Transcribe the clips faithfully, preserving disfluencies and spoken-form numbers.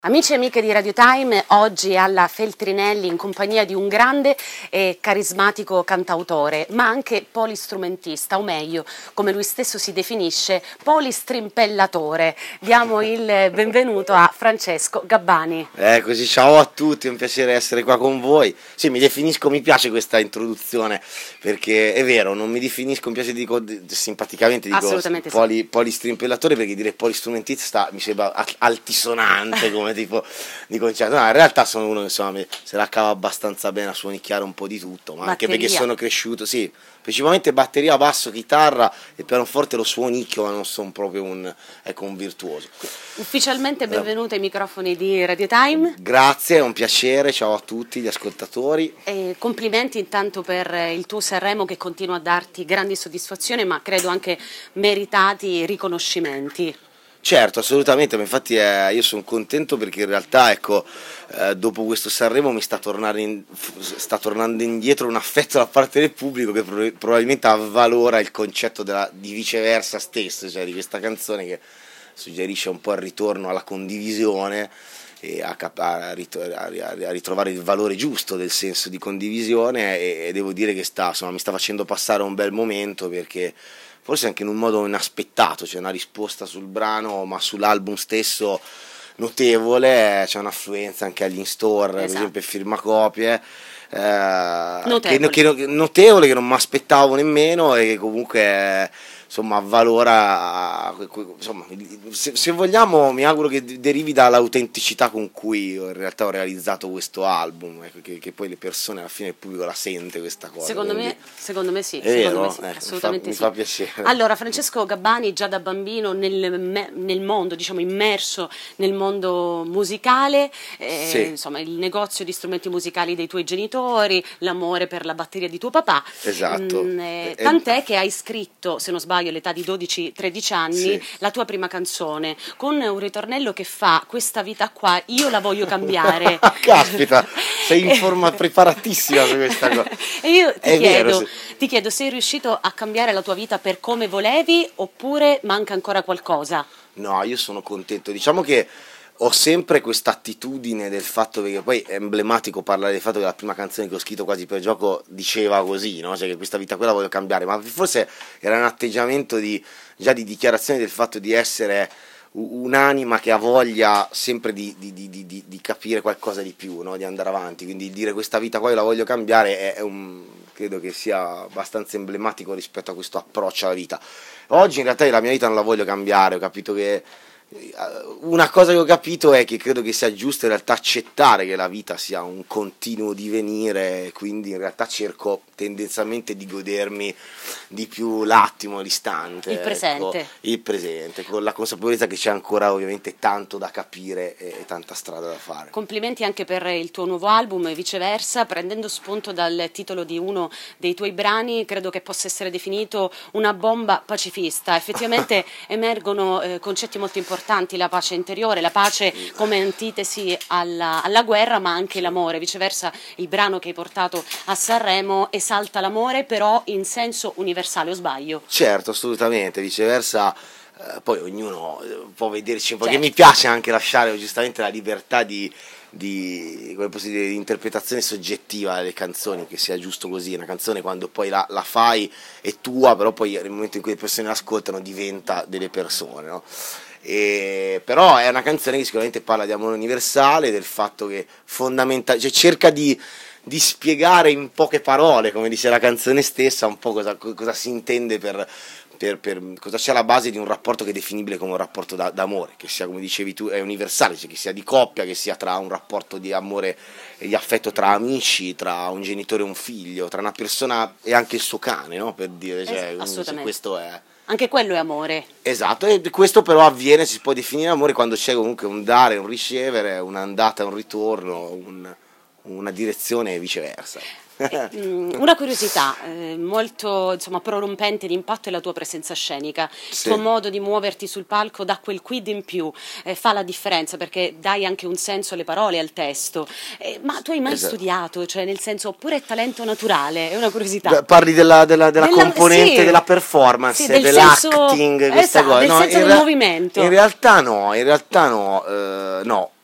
Amici e amiche di Radio Time, oggi alla Feltrinelli in compagnia di un grande e carismatico cantautore, ma anche polistrumentista, o meglio, come lui stesso si definisce, polistrimpellatore. Diamo il benvenuto a Francesco Gabbani. Eh, così, ciao a tutti, è un piacere essere qua con voi. Sì, mi definisco, mi piace questa introduzione, perché è vero, non mi definisco, mi piace, dico simpaticamente, dico poli, sì. polistrimpellatore, perché dire polistrumentista mi sembra altisonante come tipo di concetto. No, in realtà sono uno che insomma se la cava abbastanza bene a suonicchiare un po' di tutto, ma batteria. Anche perché sono cresciuto, sì, principalmente batteria, basso, chitarra e pianoforte lo suonicchio, ma non sono proprio un, ecco, un virtuoso. Ufficialmente benvenuto ai microfoni di Radio Time. Grazie, è un piacere, ciao a tutti gli ascoltatori. E complimenti intanto per il tuo Sanremo che continua a darti grandi soddisfazioni, ma credo anche meritati riconoscimenti. Certo, assolutamente, ma infatti eh, io sono contento perché in realtà ecco, eh, dopo questo Sanremo mi sta tornando, in, sta tornando indietro un affetto da parte del pubblico che pro- probabilmente avvalora il concetto della, di viceversa stesso, cioè di questa canzone che suggerisce un po' il ritorno alla condivisione e a, cap- a, rit- a ritrovare il valore giusto del senso di condivisione e, e devo dire che sta, insomma, mi sta facendo passare un bel momento perché forse anche in un modo inaspettato, c'è una risposta sul brano ma sull'album stesso notevole, c'è un'affluenza anche agli in-store, esatto. Per esempio firmacopie, eh, notevole. Che, che, notevole che non mi aspettavo nemmeno e che comunque insomma valora, insomma, se, se vogliamo mi auguro che derivi dall'autenticità con cui io in realtà ho realizzato questo album, ecco, che, che poi le persone alla fine il pubblico la sente questa cosa. Secondo me, secondo me sì, è secondo vero? me sì, Eh, assolutamente mi fa, sì. Mi fa piacere. Allora, Francesco Gabbani già da bambino nel, nel mondo, diciamo immerso nel mondo musicale, eh, sì. Insomma il negozio di strumenti musicali dei tuoi genitori, l'amore per la batteria di tuo papà. Esatto. Mm, eh, tant'è che hai scritto, se non sbaglio, all'età di dodici tredici anni, sì, la tua prima canzone con un ritornello che fa: questa vita qua io la voglio cambiare. Caspita, sei in forma preparatissima su questa cosa. E io ti È chiedo, vero, sì. ti chiedo, sei riuscito a cambiare la tua vita per come volevi oppure manca ancora qualcosa? No, io sono contento, diciamo che ho sempre questa attitudine del fatto, perché poi è emblematico parlare del fatto che la prima canzone che ho scritto quasi per gioco diceva così, no? Cioè che questa vita qua la voglio cambiare, ma forse era un atteggiamento di, già di dichiarazione del fatto di essere un'anima che ha voglia sempre di, di, di, di, di capire qualcosa di più, no? Di andare avanti, quindi dire questa vita qua io la voglio cambiare è, è un, credo che sia abbastanza emblematico rispetto a questo approccio alla vita. Oggi in realtà io la mia vita non la voglio cambiare, ho capito che una cosa che ho capito è che credo che sia giusto in realtà accettare che la vita sia un continuo divenire, quindi in realtà cerco tendenzialmente di godermi di più l'attimo l'istante, il presente, ecco, il presente, con la consapevolezza che c'è ancora ovviamente tanto da capire e, e tanta strada da fare. Complimenti anche per il tuo nuovo album e viceversa, prendendo spunto dal titolo di uno dei tuoi brani, credo che possa essere definito una bomba pacifista. Effettivamente emergono eh, concetti molto importanti, la pace interiore, la pace come antitesi alla, alla guerra, ma anche l'amore. Viceversa, il brano che hai portato a Sanremo esalta l'amore, però in senso universale, o sbaglio? Certo, assolutamente, viceversa. Eh, poi ognuno può vederci un po', certo. Che mi piace anche lasciare giustamente la libertà di, di, come posso dire, di interpretazione soggettiva delle canzoni, che sia giusto così. Una canzone quando poi la, la fai è tua, però poi nel momento in cui le persone l'ascoltano diventa delle persone, no? E, però è una canzone che sicuramente parla di amore universale, del fatto che fondamental- cioè cerca di, di spiegare in poche parole, come dice la canzone stessa, un po' cosa, cosa si intende per, per, per cosa c'è alla base di un rapporto che è definibile come un rapporto da, d'amore, che sia, come dicevi tu, è universale, cioè che sia di coppia, che sia tra un rapporto di amore e di affetto tra amici, tra un genitore e un figlio, tra una persona e anche il suo cane, no? Per dire, cioè, assolutamente. Questo è... Anche quello è amore. Esatto, e questo però avviene, si può definire amore quando c'è comunque un dare, un ricevere, un'andata, un ritorno, un, una direzione e viceversa. Una curiosità eh, molto insomma prorompente di impatto è la tua presenza scenica, sì. Il tuo modo di muoverti sul palco dà quel quid in più, eh, fa la differenza perché dai anche un senso alle parole, al testo, eh, ma tu hai mai esatto. studiato, cioè nel senso, oppure è talento naturale, è una curiosità. Beh, parli della, della, della, della componente sì. della performance, sì, del dell'acting, senso, queste esatto, cose. del No, senso in del ra- movimento. In realtà no, in realtà no, eh, no.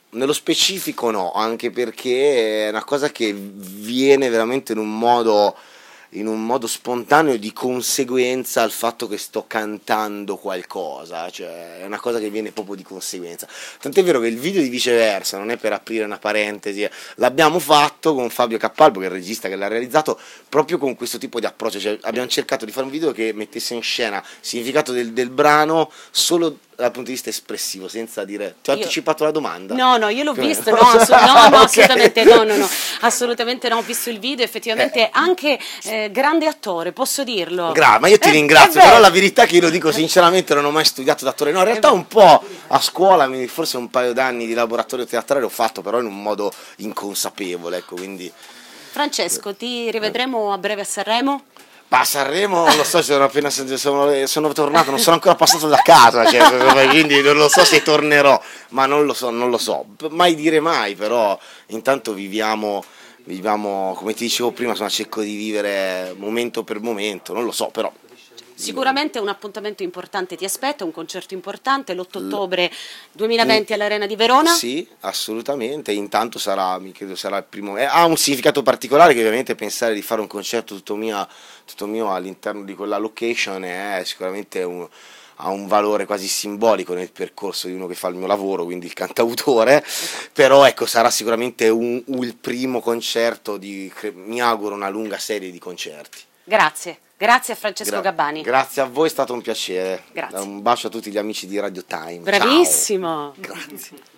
nello specifico no, anche perché è una cosa che viene veramente in un modo in un modo spontaneo, di conseguenza al fatto che sto cantando qualcosa, cioè è una cosa che viene proprio di conseguenza. Tant'è vero che il video di Viceversa, non è per aprire una parentesi, l'abbiamo fatto con Fabio Cappalbo, che è il regista che l'ha realizzato, proprio con questo tipo di approccio, cioè abbiamo cercato di fare un video che mettesse in scena il significato del, del brano solo dal punto di vista espressivo, senza dire ti ho io... anticipato la domanda. No, no, io l'ho visto, no, assu- no, no, okay. assolutamente no, no, no, assolutamente no, ho visto il video, effettivamente eh. anche eh, grande attore, posso dirlo. Gra- ma io ti eh, ringrazio, però la verità è che io lo dico sinceramente, non ho mai studiato d'attore, no, in realtà un po' a scuola, forse un paio d'anni di laboratorio teatrale l'ho fatto, però in un modo inconsapevole, ecco, quindi... Francesco, ti rivedremo a breve a Sanremo? Ma a Sanremo non lo so, sono appena sono, sono tornato, non sono ancora passato da casa, cioè, quindi non lo so se tornerò, ma non lo so, non lo so, mai dire mai, però intanto viviamo, viviamo, come ti dicevo prima, insomma, cerco di vivere momento per momento, non lo so, però... Sicuramente un appuntamento importante ti aspetta, un concerto importante, l'otto ottobre duemilaventi all'Arena di Verona. Sì, assolutamente, intanto sarà, mi credo sarà il primo, eh, ha un significato particolare, che ovviamente pensare di fare un concerto tutto mio, tutto mio all'interno di quella location è sicuramente un, ha un valore quasi simbolico nel percorso di uno che fa il mio lavoro, quindi il cantautore, però ecco, sarà sicuramente un, un, il primo concerto di, mi auguro, una lunga serie di concerti. Grazie. Grazie a Francesco Gra- Gabbani. Grazie a voi, è stato un piacere. Grazie. Un bacio a tutti gli amici di Radio Time. Bravissimo. Ciao. Grazie.